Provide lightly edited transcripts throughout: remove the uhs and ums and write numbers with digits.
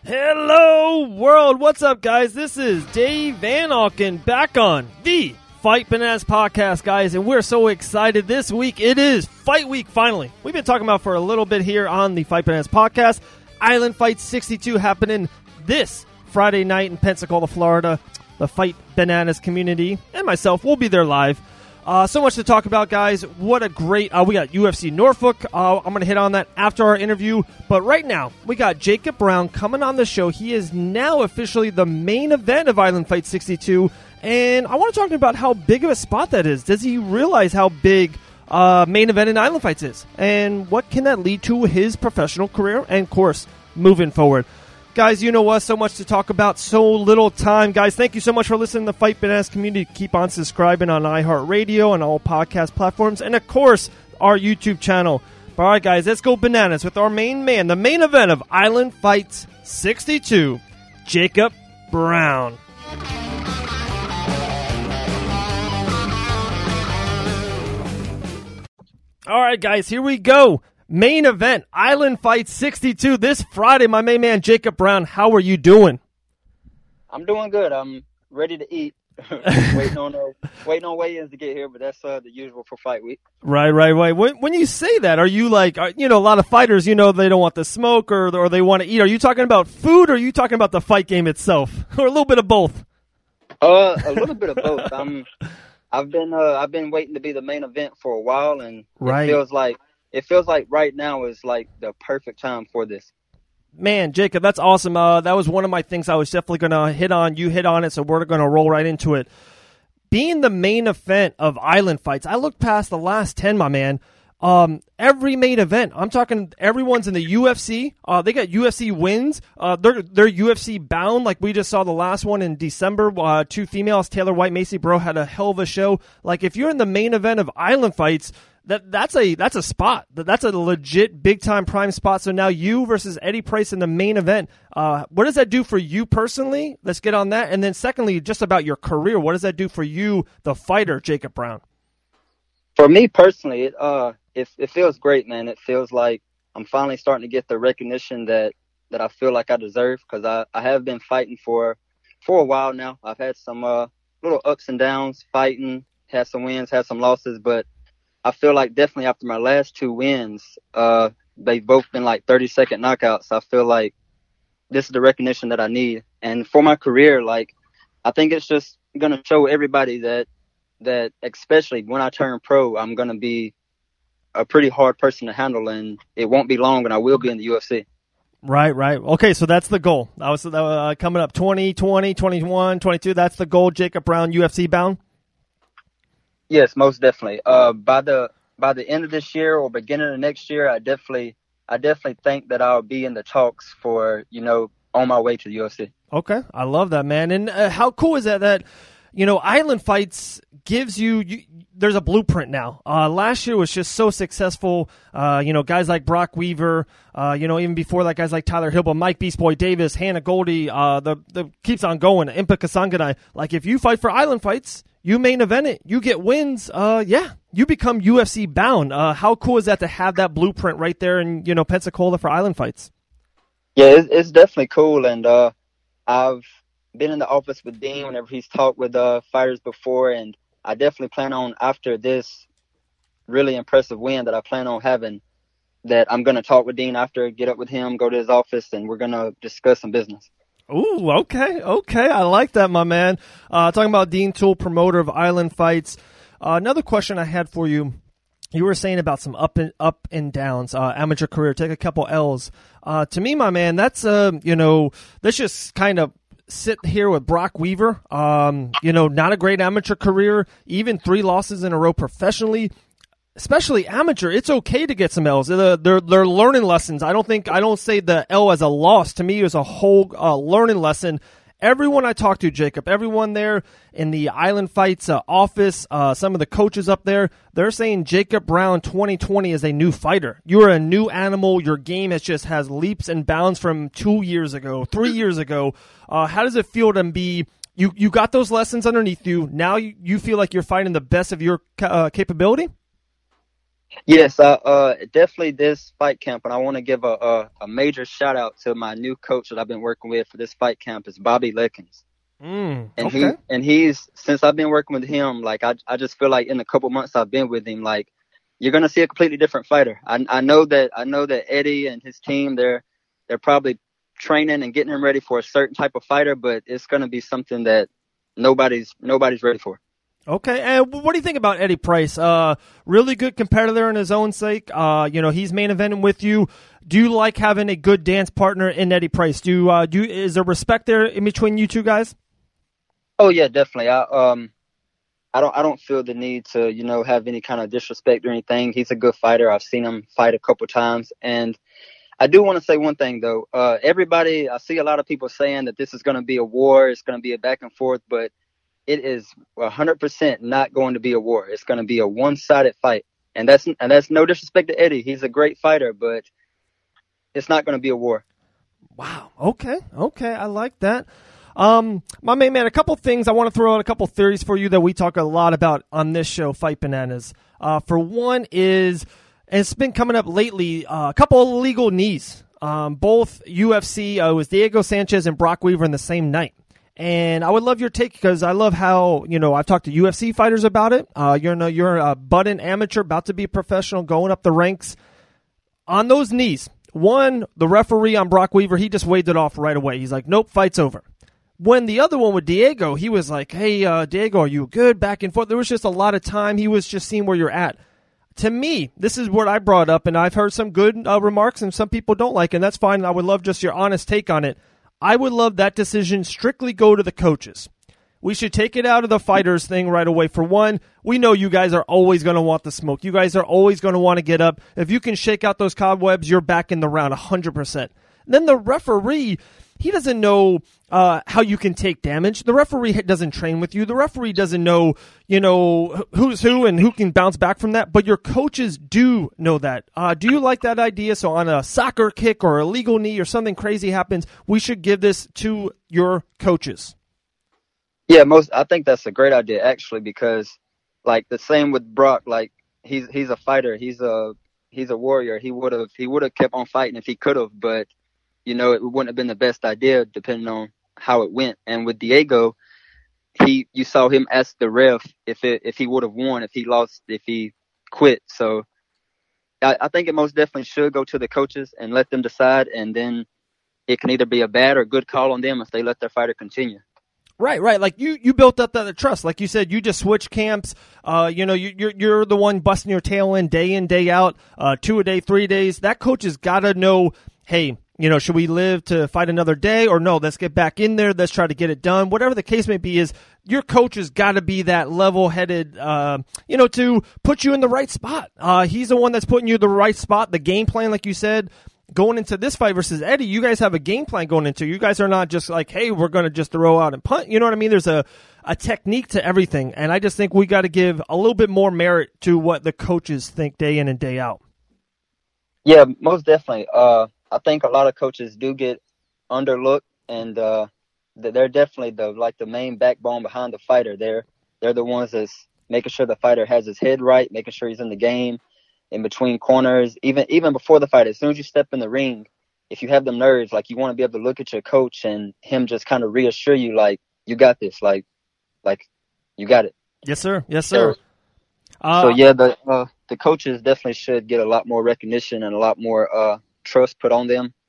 Hello, world. What's up, guys? This is Dave Van Auken back on the Fight Bananas podcast, guys, and we're so excited this week. It is Fight Week, finally. We've been talking about for a little bit here on the Fight Bananas podcast. Island Fight 62 happening this Friday night in Pensacola, Florida. The Fight Bananas community and myself will be there live. So much to talk about, guys. What a great... we got UFC Norfolk. I'm going to hit on that after our interview. But right now, we got Jacob Brown coming on the show. He is now officially the main event of Island Fight 62. And I want to talk about how big of a spot that is. Does he realize how big main event in Island Fights is? And what can that lead to his professional career? And, of course, moving forward. Guys, you know us, so much to talk about, so little time. Guys, thank you so much for listening to the Fight Bananas community. Keep on subscribing on iHeartRadio and all podcast platforms. And, of course, our YouTube channel. All right, guys, let's go bananas with our main man, the main event of Island Fights 62, Jacob Brown. All right, guys, here we go. Main event, Island Fight 62 this Friday. My main man, Jacob Brown, how are you doing? I'm doing good. I'm ready to eat. waiting on weigh-ins to get here, but that's the usual for fight week. Right. When you say that, are you like, a lot of fighters, they don't want the smoke or they want to eat. Are you talking about food or are you talking about the fight game itself? Or a little bit of both? A little bit of both. I've been waiting to be the main event for a while, and it feels like right now is like the perfect time for this. Man, Jacob, that's awesome. That was one of my things I was definitely going to hit on. You hit on it, so we're going to roll right into it. Being the main event of Island Fights, I looked past the last 10, my man. Every main event, I'm talking everyone's in the UFC. They got UFC wins. They're UFC bound, like we just saw the last one in December. Two females, Taylor White, Macy Bro, had a hell of a show. Like, if you're in the main event of Island Fights, that's a spot. That's a legit big-time prime spot. So now you versus Eddie Price in the main event. What does that do for you personally? Let's get on that. And then secondly, just about your career, what does that do for you, the fighter, Jacob Brown? For me personally, it feels great, man. It feels like I'm finally starting to get the recognition that I feel like I deserve, because I have been fighting for a while now. I've had some little ups and downs fighting, had some wins, had some losses, but I feel like definitely after my last two wins, they've both been like 30-second knockouts. I feel like this is the recognition that I need. And for my career, like, I think it's just going to show everybody that especially when I turn pro, I'm going to be a pretty hard person to handle, and it won't be long and I will be in the UFC. Right. Okay, so that's the goal. That was coming up 2020, 21, 22. That's the goal, Jacob Brown, UFC bound? Yes, most definitely. By the end of this year or beginning of next year, I definitely think that I'll be in the talks for, on my way to the UFC. Okay, I love that, man. And how cool is that Island Fights gives you there's a blueprint now. Last year was just so successful. Guys like Brock Weaver, even before that, guys like Tyler Hill, Mike Beast Boy Davis, Hannah Goldie, the keeps on going. Impa Kasanganay. Like, if you fight for Island Fights, you main event it, you get wins. You become UFC bound. How cool is that to have that blueprint right there in Pensacola for Island Fights? Yeah, it's definitely cool, and I've been in the office with Dean whenever he's talked with fighters before, and I definitely plan on, after this really impressive win that I plan on having, that I'm going to talk with Dean after, get up with him, go to his office, and we're going to discuss some business. Ooh, okay. I like that, my man. Talking about Dean Toole, promoter of Island Fights. Another question I had for you. You were saying about some up and downs, amateur career, take a couple L's. To me, my man, that's, let's just kind of sit here with Brock Weaver. Not a great amateur career, even 3 losses in a row professionally. Especially amateur, it's okay to get some L's. They're learning lessons. I don't say the L as a loss. To me, it was a whole learning lesson. Everyone I talked to, Jacob, everyone there in the Island Fights office, some of the coaches up there, they're saying Jacob Brown 2020 is a new fighter. You're a new animal. Your game has leaps and bounds from 2 years ago, 3 years ago. How does it feel to be? You got those lessons underneath you. Now you feel like you're fighting the best of your capability? Yes, definitely this fight camp, and I want to give a major shout out to my new coach that I've been working with for this fight camp is Bobby Lickens. And Okay. he's since I've been working with him, like I just feel like in the couple months I've been with him, like you're gonna see a completely different fighter. I know that Eddie and his team they're probably training and getting him ready for a certain type of fighter, but it's gonna be something that nobody's ready for. Okay, and what do you think about Eddie Price? Really good competitor in his own sake. He's main eventing with you. Do you like having a good dance partner in Eddie Price? Is there respect there in between you two guys? Oh yeah, definitely. I don't feel the need to have any kind of disrespect or anything. He's a good fighter. I've seen him fight a couple times, and I do want to say one thing though. Everybody, I see a lot of people saying that this is going to be a war. It's going to be a back and forth, but it is 100% not going to be a war. It's going to be a one-sided fight, and that's no disrespect to Eddie. He's a great fighter, but it's not going to be a war. Wow. Okay. I like that. My main man, a couple things I want to throw out, a couple theories for you that we talk a lot about on this show, Fight Bananas. For one is, and it's been coming up lately, a couple of illegal knees. Both UFC, it was Diego Sanchez and Brock Weaver in the same night. And I would love your take because I love how, I've talked to UFC fighters about it. You're a budding amateur, about to be a professional, going up the ranks. On those knees, one, the referee on Brock Weaver, he just waved it off right away. He's like, nope, fight's over. When the other one with Diego, he was like, hey, Diego, are you good? Back and forth. There was just a lot of time. He was just seeing where you're at. To me, this is what I brought up, and I've heard some good remarks and some people don't like, and that's fine. I would love just your honest take on it. I would love that decision strictly go to the coaches. We should take it out of the fighters thing right away. For one, we know you guys are always going to want the smoke. You guys are always going to want to get up. If you can shake out those cobwebs, you're back in the round 100%. Then the referee, he doesn't know how you can take damage. The referee doesn't train with you. The referee doesn't know, who's who and who can bounce back from that. But your coaches do know that. Do you like that idea? So on a soccer kick or a legal knee or something crazy happens, we should give this to your coaches. Yeah, I think that's a great idea actually because like the same with Brock, like he's a fighter, he's a warrior. He would have kept on fighting if he could have, but it wouldn't have been the best idea depending on how it went. And with Diego, you saw him ask the ref if he would have won, if he lost, if he quit. So I think it most definitely should go to the coaches and let them decide, and then it can either be a bad or good call on them if they let their fighter continue. Right. Like you built up that trust. Like you said, you just switch camps. You're the one busting your tail in, day out, 2 a day, 3 days. That coach has got to know, hey, should we live to fight another day or no? Let's get back in there. Let's try to get it done. Whatever the case may be, is your coach has got to be that level-headed, to put you in the right spot. He's the one that's putting you in the right spot. The game plan, like you said. Going into this fight versus Eddie, you guys have a game plan going into. You guys are not just like, hey, we're going to just throw out and punt. You know what I mean? There's a technique to everything, and I just think we got to give a little bit more merit to what the coaches think day in and day out. Yeah, most definitely. I think a lot of coaches do get underlooked, and they're definitely the main backbone behind the fighter. They're the ones that's making sure the fighter has his head right, making sure he's in the game. In between corners, even before the fight, as soon as you step in the ring, if you have them nerves, like you want to be able to look at your coach and him just kind of reassure you, like you got this, like you got it. Yes, sir. So yeah, the coaches definitely should get a lot more recognition and a lot more trust put on them.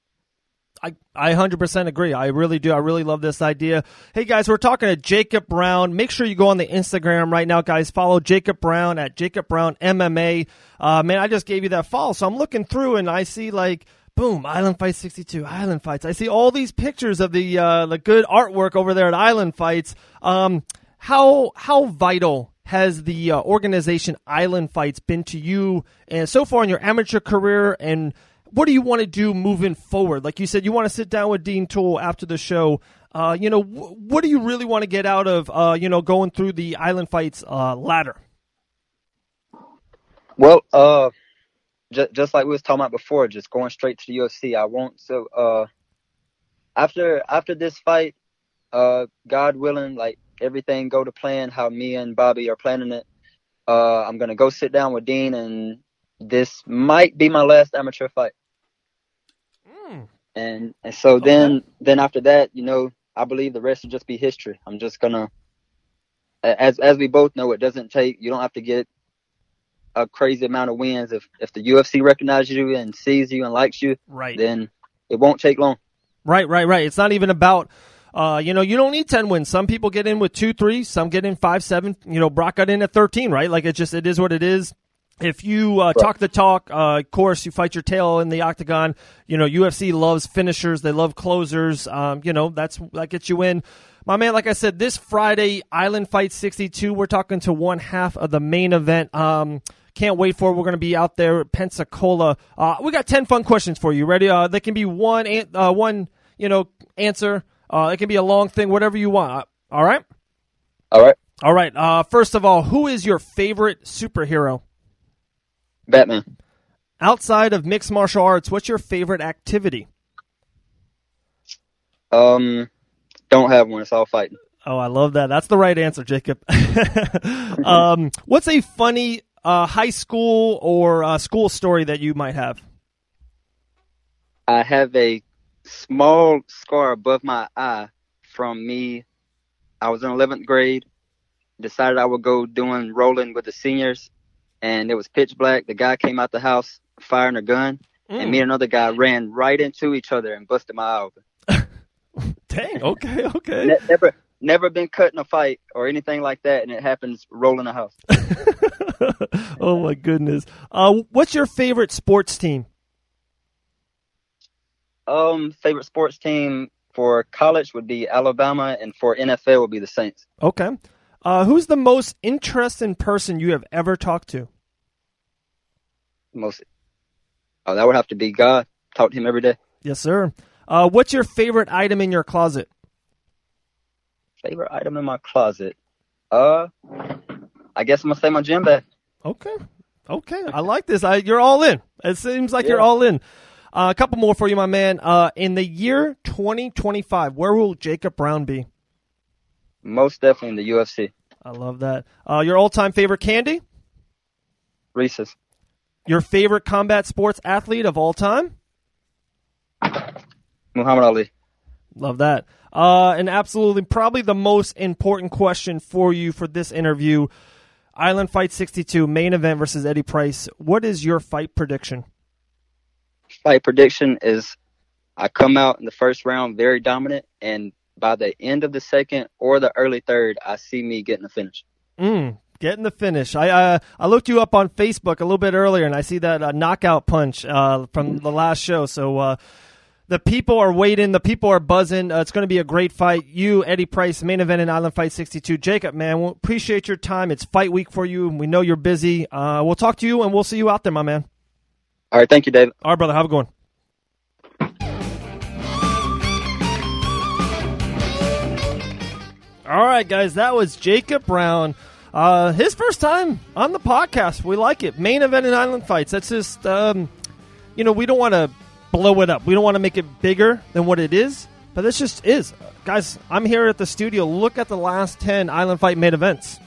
I 100% agree. I really do. I really love this idea. Hey, guys, we're talking to Jacob Brown. Make sure you go on the Instagram right now, guys. Follow Jacob Brown at Jacob Brown MMA. Man, I just gave you that follow. So I'm looking through, and I see, like, boom, Island Fights 62, Island Fights. I see all these pictures of the good artwork over there at Island Fights. How vital has the organization Island Fights been to you and so far in your amateur career, and what do you want to do moving forward? Like you said, you want to sit down with Dean Toole after the show. What do you really want to get out of, going through the Island Fights ladder? Well, just like we was talking about before, just going straight to the UFC. I want to, after this fight, God willing, like everything go to plan, how me and Bobby are planning it. I'm gonna go sit down with Dean, and this might be my last amateur fight. And so then after that, I believe the rest will just be history. I'm just gonna, as we both know, you don't have to get a crazy amount of wins. If the UFC recognizes you and sees you and likes you, right, then it won't take long. Right. It's not even about, you don't need 10 wins. Some people get in with 2-3, some get in 5-7. Brock got in at 13, right? Like it is what it is. If you talk the talk, of course, you fight your tail in the octagon. UFC loves finishers. They love closers. That gets you in. My man, like I said, this Friday, Island Fight 62, we're talking to one half of the main event. Can't wait for it. We're going to be out there at Pensacola. We got 10 fun questions for you. Ready? They can be one answer. It can be a long thing, whatever you want. All right? All right. First of all, who is your favorite superhero? Batman. Outside of mixed martial arts, what's your favorite activity? Don't have one. It's all fighting. Oh, I love that. That's the right answer, Jacob. What's a funny high school or school story that you might have? I have a small scar above my eye from me. I was in 11th grade, decided I would go doing rolling with the seniors, and it was pitch black. The guy came out the house firing a gun, and me and another guy ran right into each other and busted my eye open. Dang, okay. Never been cut in a fight or anything like that, and it happens rolling a house. Oh, my goodness. What's your favorite sports team? Favorite sports team for college would be Alabama, and for NFL would be the Saints. Okay. Who's the most interesting person you have ever talked to? That would have to be God. Talk to him every day. Yes, sir. What's your favorite item in your closet? Favorite item in my closet? I guess I'm going to say my gym bag. Okay. I like this. You're all in. It seems like you're all in. A couple more for you, my man. In the year 2025, where will Jacob Brown be? Most definitely in the UFC. I love that. Your all-time favorite candy? Reese's. Your favorite combat sports athlete of all time? Muhammad Ali. Love that. And absolutely, probably the most important question for you for this interview, Island Fight 62, main event versus Eddie Price. What is your fight prediction? Fight prediction is I come out in the first round very dominant, and by the end of the second or the early third, I see me getting the finish. Getting the finish. I looked you up on Facebook a little bit earlier, and I see that knockout punch from the last show. So the people are waiting. The people are buzzing. It's going to be a great fight. You, Eddie Price, main event in Island Fight 62. Jacob, man, we appreciate your time. It's fight week for you. We know you're busy. We'll talk to you, and we'll see you out there, my man. All right. Thank you, David. All right, brother. Have a good one. All right, guys. That was Jacob Brown. His first time on the podcast. We like it. Main event in Island Fights. That's just, we don't want to blow it up. We don't want to make it bigger than what it is, but this just is. Guys, I'm here at the studio. Look at the last 10 Island Fight main events.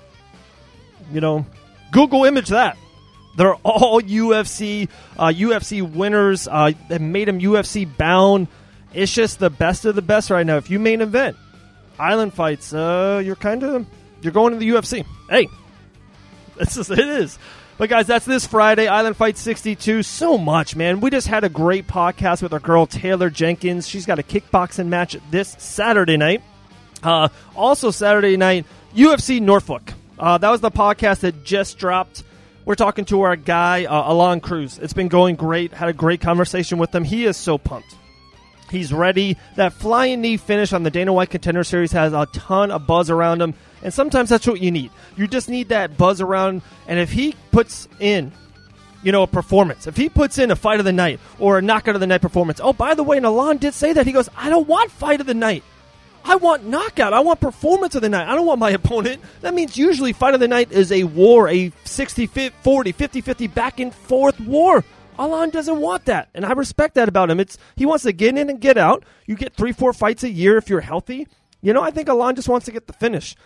Google image that. They're all UFC winners. They made them UFC bound. It's just the best of the best right now. If you main event Island Fights, you're going to the UFC. Hey, it is. But guys, that's this Friday, Island Fight 62. So much, man. We just had a great podcast with our girl Taylor Jenkins. She's got a kickboxing match this Saturday night. Also Saturday night, UFC Norfolk. That was the podcast that just dropped. We're talking to our guy, Alon Cruz. It's been going great. Had a great conversation with him. He is so pumped. He's ready. That flying knee finish on the Dana White Contender Series has a ton of buzz around him. And sometimes that's what you need. You just need that buzz around. And if he puts in, a performance, if he puts in a fight of the night or a knockout of the night performance. Oh, by the way, and Alon did say that. He goes, I don't want fight of the night. I want knockout. I want performance of the night. I don't want my opponent. That means usually fight of the night is a war, a 60-40, 50-50 back and forth war. Alon doesn't want that, and I respect that about him. He wants to get in and get out. You get 3-4 fights a year if you're healthy. I think Alon just wants to get the finish.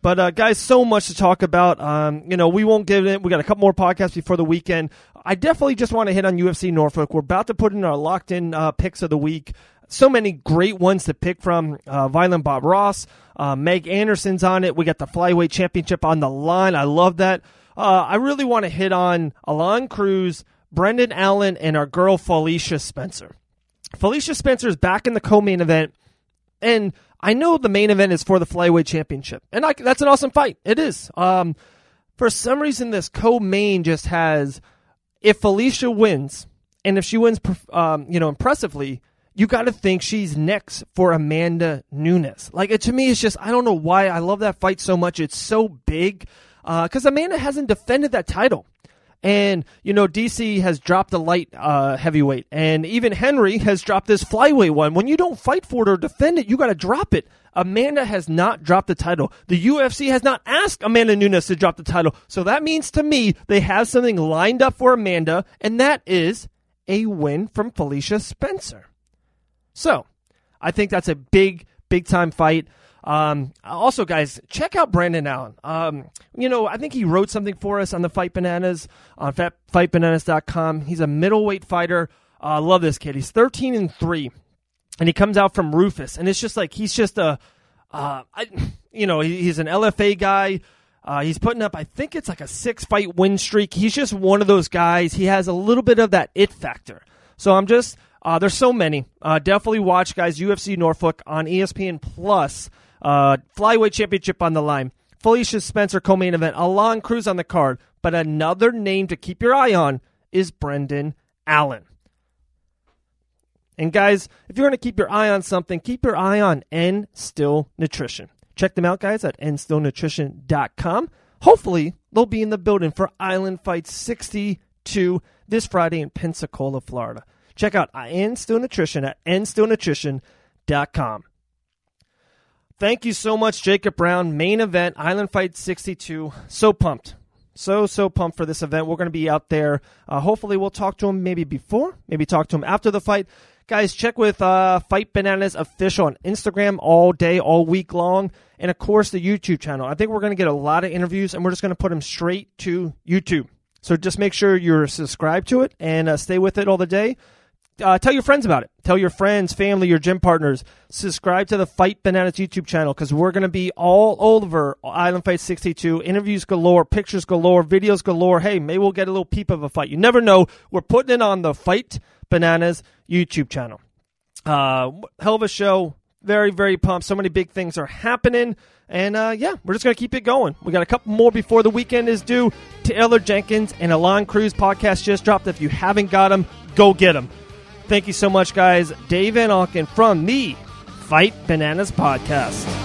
But guys, so much to talk about. We won't get it. We got a couple more podcasts before the weekend. I definitely just want to hit on UFC Norfolk. We're about to put in our locked-in picks of the week. So many great ones to pick from. Violent Bob Ross, Meg Anderson's on it. We got the flyweight championship on the line. I love that. I really want to hit on Alon Cruz, Brendan Allen, and our girl Felicia Spencer. Felicia Spencer is back in the co-main event, and I know the main event is for the flyweight championship, and that's an awesome fight. It is. For some reason, this co-main just has, if Felicia wins, and if she wins, impressively, you got to think she's next for Amanda Nunes. To me, it's just, I don't know why I love that fight so much. It's so big, because Amanda hasn't defended that title. And, DC has dropped the light heavyweight. And even Henry has dropped this flyweight one. When you don't fight for it or defend it, you got to drop it. Amanda has not dropped the title. The UFC has not asked Amanda Nunes to drop the title. So that means to me they have something lined up for Amanda, and that is a win from Felicia Spencer. So I think that's a big, big-time fight. Also, guys, check out Brandon Allen. I think he wrote something for us on the Fight Bananas on fightbananas.com. He's a middleweight fighter. I love this kid. He's 13-3, and he comes out from Rufus, and it's just he's just he's an LFA guy. He's putting up, I think it's a 6-fight win streak. He's just one of those guys. He has a little bit of that it factor. So I'm just, there's so many. Definitely watch, guys, UFC Norfolk on ESPN Plus. Flyweight championship on the line. Felicia Spencer co-main event. Alon Cruz on the card. But another name to keep your eye on is Brendan Allen. And guys, if you're going to keep your eye on something, keep your eye on N Still Nutrition. Check them out, guys, at nstillnutrition.com. Hopefully, they'll be in the building for Island Fight 62 this Friday in Pensacola, Florida. Check out N Still Nutrition at nstillnutrition.com. Thank you so much, Jacob Brown. Main event, Island Fight 62. So pumped. So pumped for this event. We're going to be out there. Hopefully, we'll talk to him maybe before, maybe talk to him after the fight. Guys, check with Fight Bananas Official on Instagram all day, all week long. And, of course, the YouTube channel. I think we're going to get a lot of interviews, and we're just going to put them straight to YouTube. So just make sure you're subscribed to it and stay with it all the day. Tell your friends about it. Tell your friends, family, your gym partners. Subscribe to the Fight Bananas YouTube channel because we're going to be all over Island Fight 62. Interviews galore, pictures galore, videos galore. Hey, maybe we'll get a little peep of a fight. You never know. We're putting it on the Fight Bananas YouTube channel. Hell of a show. Very, very pumped. So many big things are happening. And, we're just going to keep it going. We got a couple more before the weekend is due. Taylor Jenkins and Alon Cruz podcast just dropped. If you haven't got them, go get them. Thank you so much, guys. Dave Van Auken from the Fight Bananas podcast.